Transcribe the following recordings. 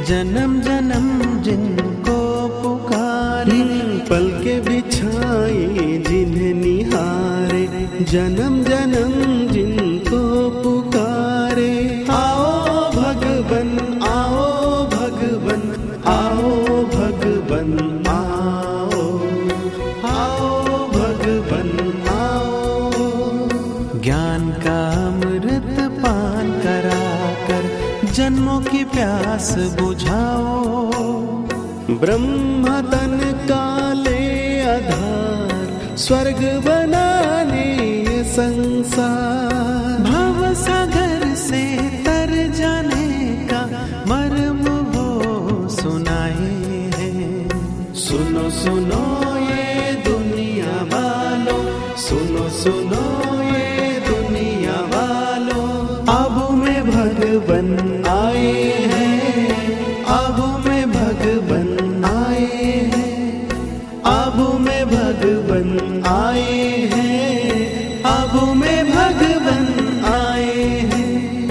जन्म जन्म जिनको पुकारे, पल के बिछाए जिन्हें निहारे, जन्म जन्म जिनको पुकारे। आओ भगवन आओ भगवन आओ भगवन आओ, आओ भगवन आओ। ज्ञान का अमृत पान कराकर जन्मों की प्यास बुझाओ। ब्रह्म तन काले आधार, स्वर्ग बनाने ये संसार। भव सागर से तर जाने का मर्म वो सुनाए हैं। सुनो सुनो ये दुनिया वालों, सुनो सुनो ये दुनिया वालों। अब में भगवन आए हैं, अब में भगवन आए हैं, अब में भगवन आए हैं, अब में भगवन आए हैं।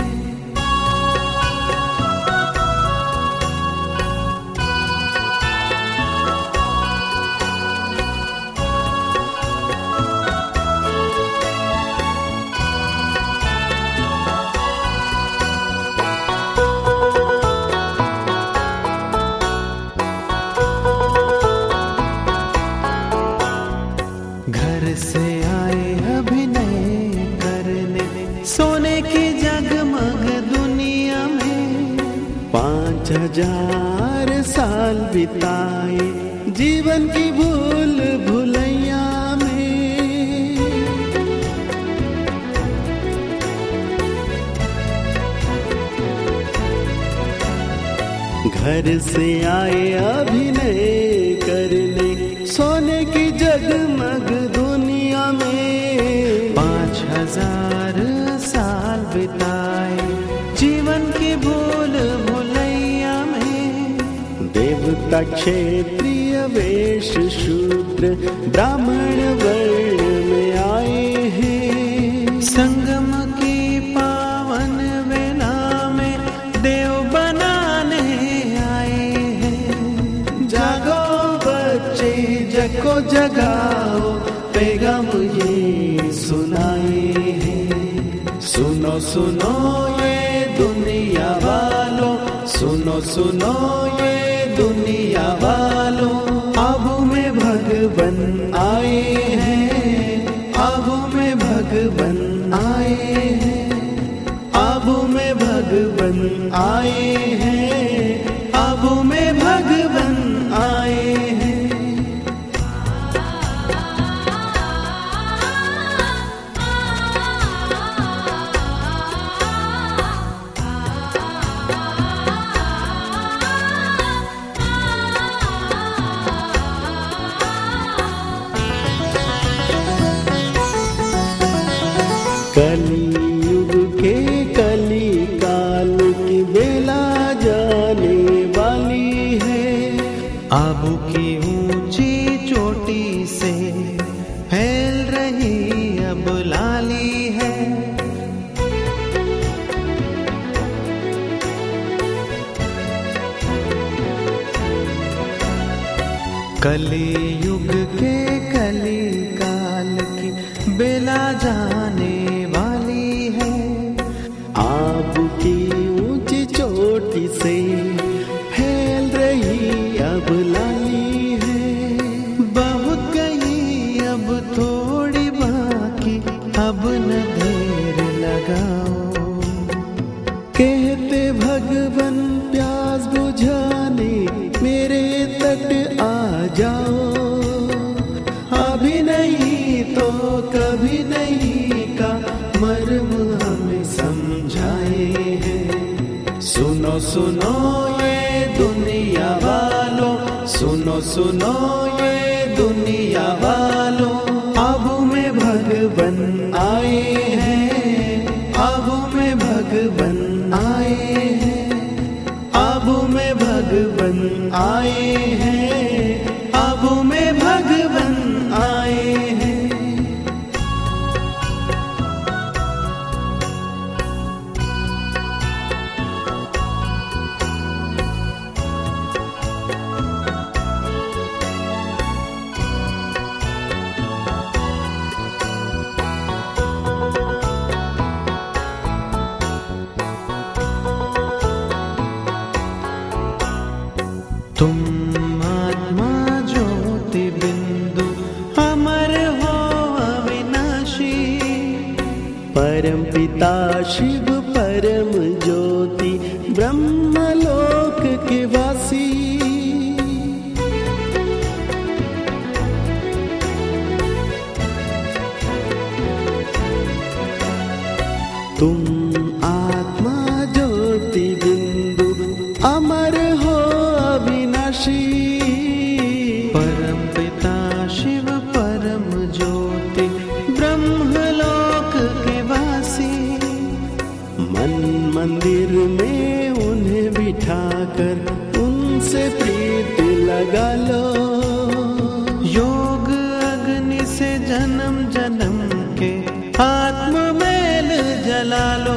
घर से आए अभिनय करने, सोने की जगमग दुनिया में। 5000 साल बिताए जीवन की भूल भुलैया में। घर से आए अभिनय करने, सोने की जगमग दुनिया में। 5000 साल बिताए जीवन की भूल भुलैया में। देवता क्षत्रिय वैश्य शूद्र ब्राह्मण वर्ण में आए हैं। संगम की पावन वेला में देव बनाने आए हैं। जागो बच्चे जग जगाओ, पैगाम ये सुनाए हैं। सुनो सुनो ये दुनिया वालों, सुनो सुनो ये दुनिया वालों। अब में भगवन आए हैं, अब में भगवन आए हैं, अब में भगवन आए हैं, अब में भगवन आए हैं। कलियुग के कली काल की बेला जाने वाली है। आबू की ऊंची चोटी से फैल रही अब लाली है। कलियुग के कली काल की बेला जाने वाली है। आपकी ऊंची चोटी से फैल रही अब लाली है। बहुत गई अब थोड़ी बाकी, अब न देर लगाओ। कहते भगवन प्यास बुझाने मेरे तट आ जाओ। अभी नहीं तो कभी नहीं का मर्म हमें समझाए हैं। सुनो सुनो ये दुनिया वालों, सुनो सुनो ये दुनिया वालों। अब में भगवन आए हैं, अब में भगवन आए हैं, अब में भगवन आए हैं, अब में भगवन आए हैं। पिता शिव परम ज्योति ब्रह्मलोक के वासी। तुम आत्मा ज्योति बिंदु अमर हो अविनाशी। परम पिता शिव परम ज्योति ब्रह्मलोक के वासी। मन मंदिर में उन्हें बिठाकर उनसे प्रीत लगा लो। योग अग्नि से जन्म जन्म के आत्म मेल जला लो।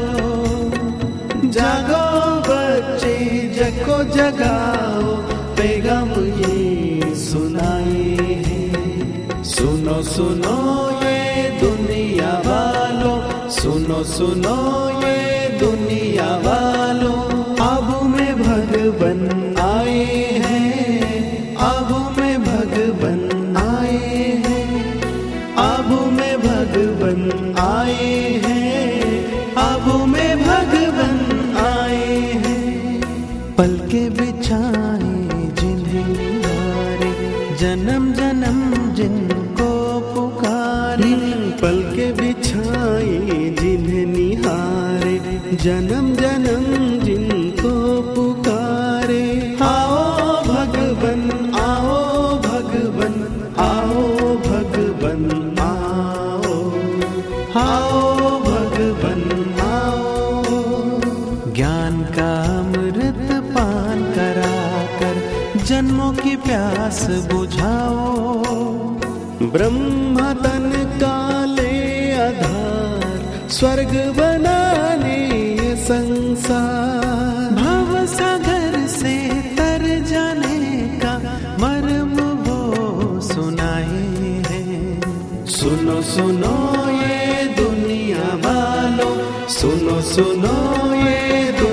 जागो बच्चे जग को जगाओ, पैगाम ये सुनाए हैं। सुनो सुनो ये दुनिया वालों, सुनो सुनो ये दुनिया वालों। अब में भगवन आए हैं, अब में भगवन आए हैं, अब में भगवन आए हैं, अब में भगवन आए हैं। पलके बिछाए जिन्हें निहारे, जन्म जन्म जिनको पुकारे। पलके बिछाए जिन्हें निहारे, जन्म जन्म जिनको पुकारे। आओ भगवन आओ भगवन आओ भगवन आओ, आओ भगवन आओ। ज्ञान का अमृत पान कराकर जन्मों की प्यास बुझाओ। ब्रह्म तन काले आधार, स्वर्ग बनाने ये संसार। भव सागर से तर जाने का मर्म वो सुनाए हैं। सुनो सुनो ये दुनिया वालों, सुनो सुनो ये